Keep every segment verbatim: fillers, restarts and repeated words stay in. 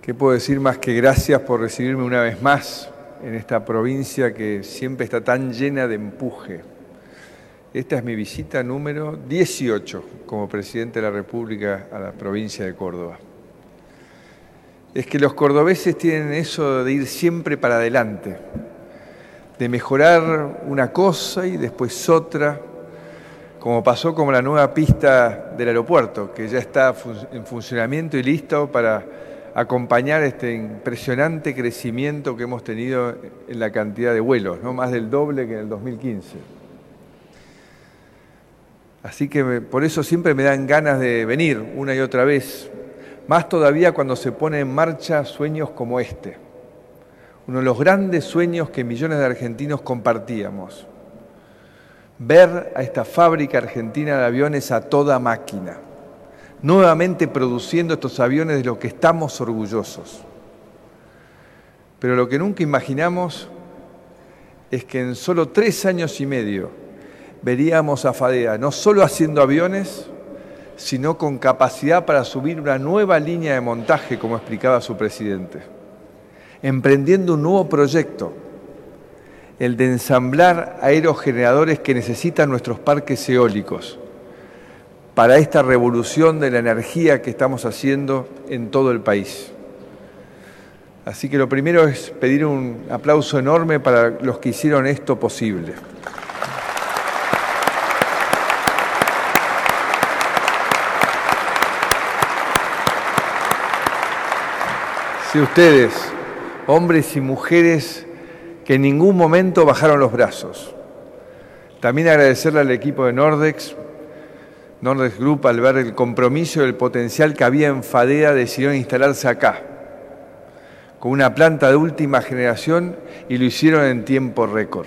¿Qué puedo decir más que gracias por recibirme una vez más en esta provincia que siempre está tan llena de empuje? Esta es mi visita número dieciocho como presidente de la República a la provincia de Córdoba. Es que los cordobeses tienen eso de ir siempre para adelante, de mejorar una cosa y después otra, como pasó con la nueva pista del aeropuerto, que ya está en funcionamiento y listo para acompañar este impresionante crecimiento que hemos tenido en la cantidad de vuelos, ¿no? Más del doble que en el dos mil quince. Así que me, por eso siempre me dan ganas de venir una y otra vez, más todavía cuando se ponen en marcha sueños como este, uno de los grandes sueños que millones de argentinos compartíamos, ver a esta fábrica argentina de aviones a toda máquina, nuevamente produciendo estos aviones de los que estamos orgullosos. Pero lo que nunca imaginamos es que en solo tres años y medio veríamos a FADEA no solo haciendo aviones, sino con capacidad para subir una nueva línea de montaje, como explicaba su presidente, emprendiendo un nuevo proyecto, el de ensamblar aerogeneradores que necesitan nuestros parques eólicos, para esta revolución de la energía que estamos haciendo en todo el país. Así que lo primero es pedir un aplauso enorme para los que hicieron esto posible. Sí, ustedes, hombres y mujeres que en ningún momento bajaron los brazos. También agradecerle al equipo de Nordex, Nordex Group, al ver el compromiso y el potencial que había en FADEA, decidieron instalarse acá, con una planta de última generación, y lo hicieron en tiempo récord.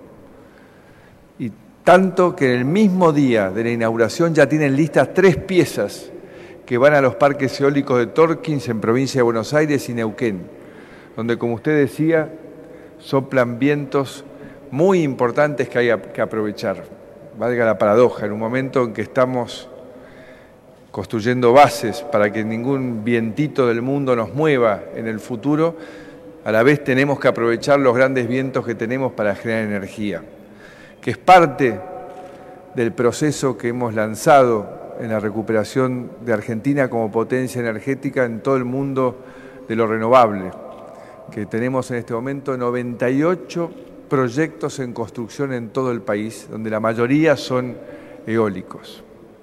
Y tanto que en el mismo día de la inauguración ya tienen listas tres piezas que van a los parques eólicos de Torkins, en provincia de Buenos Aires, y Neuquén, donde, como usted decía, soplan vientos muy importantes que hay que aprovechar. Valga la paradoja, en un momento en que estamos construyendo bases para que ningún vientito del mundo nos mueva en el futuro, a la vez tenemos que aprovechar los grandes vientos que tenemos para generar energía, que es parte del proceso que hemos lanzado en la recuperación de Argentina como potencia energética en todo el mundo de lo renovable, que tenemos en este momento noventa y ocho proyectos en construcción en todo el país, donde la mayoría son eólicos.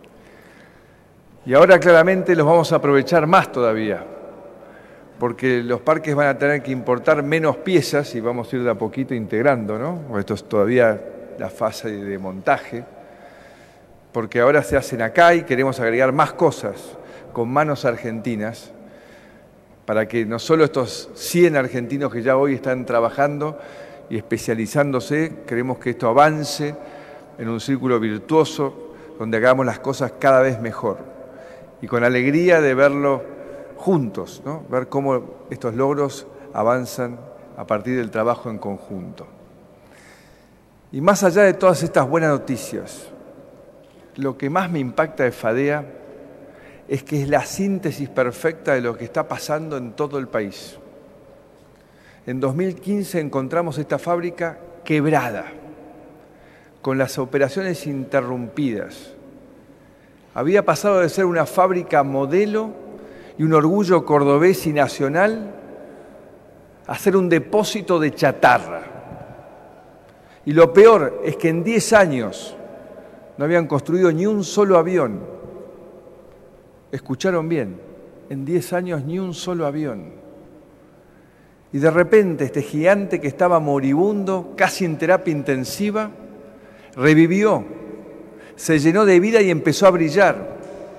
Y ahora claramente los vamos a aprovechar más todavía, porque los parques van a tener que importar menos piezas y vamos a ir de a poquito integrando, ¿no? Esto es todavía la fase de montaje, porque ahora se hacen acá y queremos agregar más cosas con manos argentinas, para que no solo estos cien argentinos que ya hoy están trabajando y especializándose, queremos que esto avance en un círculo virtuoso donde hagamos las cosas cada vez mejor y con alegría de verlo juntos, ¿no? Ver cómo estos logros avanzan a partir del trabajo en conjunto. Y más allá de todas estas buenas noticias, lo que más me impacta de FADEA es que es la síntesis perfecta de lo que está pasando en todo el país. En dos mil quince encontramos esta fábrica quebrada, con las operaciones interrumpidas. Había pasado de ser una fábrica modelo y un orgullo cordobés y nacional a ser un depósito de chatarra. Y lo peor es que en diez años no habían construido ni un solo avión. Escucharon bien, en diez años ni un solo avión. Y de repente este gigante que estaba moribundo, casi en terapia intensiva, revivió, se llenó de vida y empezó a brillar.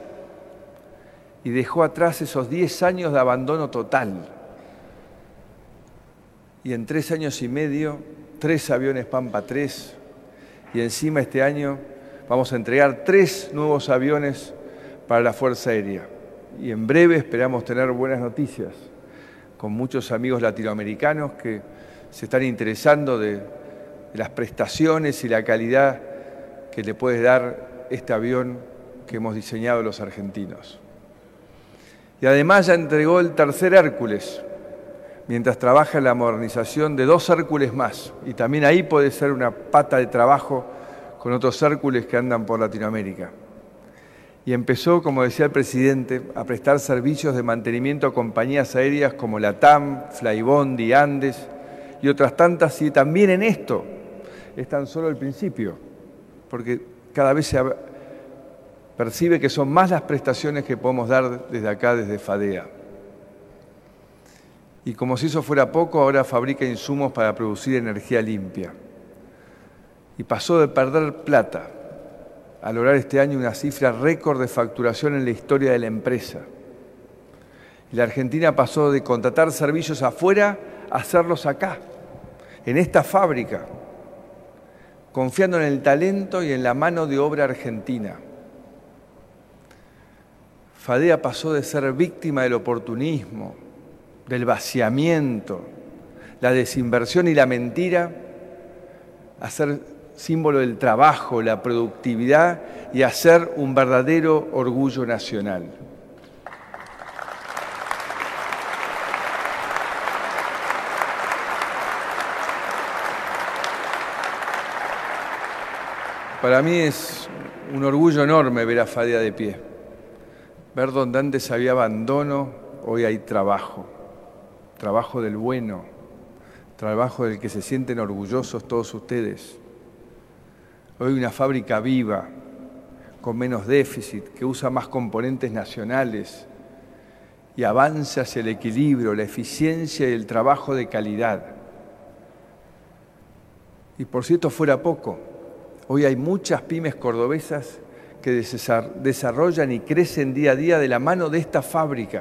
Y dejó atrás esos diez años de abandono total. Y en tres años y medio, tres aviones Pampa tres, y encima este año vamos a entregar tres nuevos aviones para la Fuerza Aérea. Y en breve esperamos tener buenas noticias, con muchos amigos latinoamericanos que se están interesando de, de las prestaciones y la calidad que le puede dar este avión que hemos diseñado los argentinos. Y Y además ya entregó el tercer Hércules, mientras trabaja en la modernización de dos Hércules más. Y también ahí puede ser una pata de trabajo con otros Hércules que andan por Latinoamérica. Y empezó, como decía el presidente, a prestar servicios de mantenimiento a compañías aéreas como LATAM, Flybondi, Andes y otras tantas. Y también en esto es tan solo el principio, porque cada vez se percibe que son más las prestaciones que podemos dar desde acá, desde FADEA. Y como si eso fuera poco, ahora fabrica insumos para producir energía limpia. Y pasó de perder plata a lograr este año una cifra récord de facturación en la historia de la empresa. Y la Argentina pasó de contratar servicios afuera a hacerlos acá, en esta fábrica, confiando en el talento y en la mano de obra argentina. FADEA pasó de ser víctima del oportunismo, del vaciamiento, la desinversión y la mentira, a ser símbolo del trabajo, la productividad y a ser un verdadero orgullo nacional. Para mí es un orgullo enorme ver a FADEA de pie. Ver donde antes había abandono, hoy hay trabajo. Trabajo del bueno, trabajo del que se sienten orgullosos todos ustedes. Hoy una fábrica viva, con menos déficit, que usa más componentes nacionales y avanza hacia el equilibrio, la eficiencia y el trabajo de calidad. Y por si esto fuera poco, hoy hay muchas pymes cordobesas que desarrollan y crecen día a día de la mano de esta fábrica.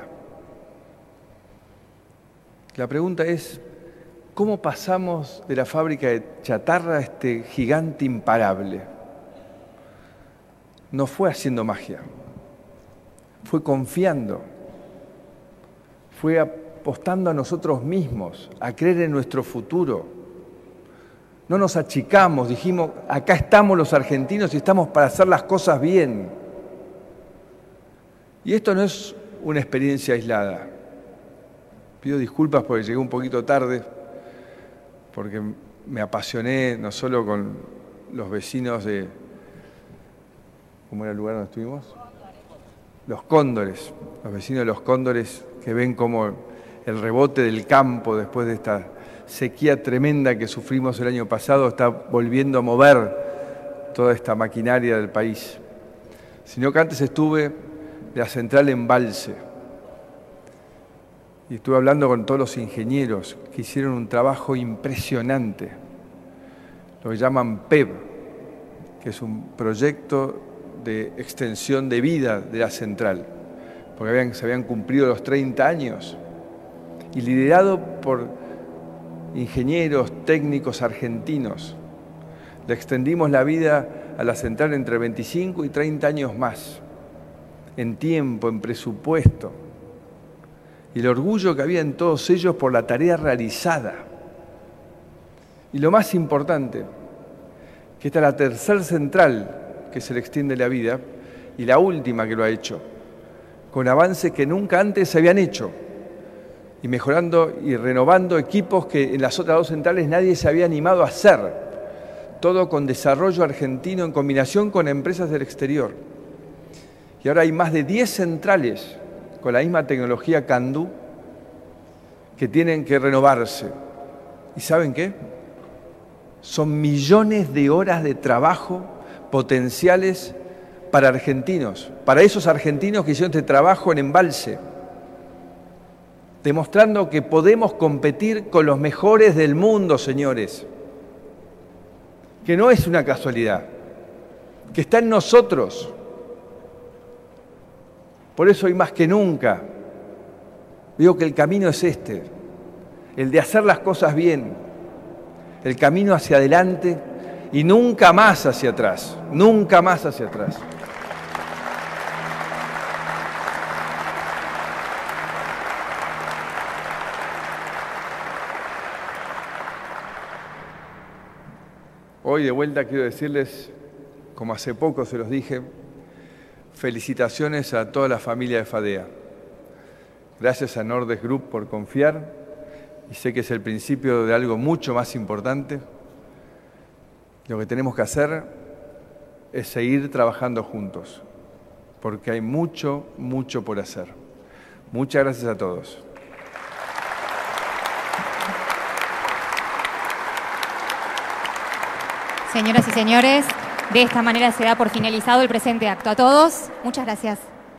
La pregunta es, ¿cómo pasamos de la fábrica de chatarra a este gigante imparable? No fue haciendo magia, fue confiando, fue apostando a nosotros mismos, a creer en nuestro futuro. No nos achicamos, dijimos, acá estamos los argentinos y estamos para hacer las cosas bien. Y esto no es una experiencia aislada. Pido disculpas porque llegué un poquito tarde, porque me apasioné no solo con los vecinos de... ¿Cómo era el lugar donde estuvimos? Los Cóndores, los vecinos de los Cóndores que ven como el rebote del campo después de esta sequía tremenda que sufrimos el año pasado está volviendo a mover toda esta maquinaria del país. Sino que antes estuve de la central Embalse y estuve hablando con todos los ingenieros que hicieron un trabajo impresionante, lo que llaman P E V, que es un proyecto de extensión de vida de la central, porque habían, se habían cumplido los treinta años, y liderado por ingenieros técnicos argentinos. Le extendimos la vida a la central entre veinticinco y treinta años más, en tiempo, en presupuesto, y el orgullo que había en todos ellos por la tarea realizada. Y lo más importante, que esta es la tercera central que se le extiende la vida y la última que lo ha hecho, con avances que nunca antes se habían hecho y mejorando y renovando equipos que en las otras dos centrales nadie se había animado a hacer, todo con desarrollo argentino en combinación con empresas del exterior. Y ahora hay más de diez centrales con la misma tecnología Candú que tienen que renovarse. ¿Y saben qué? Son millones de horas de trabajo potenciales para argentinos, para esos argentinos que hicieron este trabajo en Embalse, demostrando que podemos competir con los mejores del mundo, señores, que no es una casualidad, que está en nosotros. Por eso hoy más que nunca digo que el camino es este, el de hacer las cosas bien, el camino hacia adelante y nunca más hacia atrás, nunca más hacia atrás. Hoy de vuelta quiero decirles, como hace poco se los dije, felicitaciones a toda la familia de FADEA. Gracias a Nordex Group por confiar, y sé que es el principio de algo mucho más importante. Lo que tenemos que hacer es seguir trabajando juntos, porque hay mucho, mucho por hacer. Muchas gracias a todos. Señoras y señores, de esta manera se da por finalizado el presente acto. A todos, muchas gracias.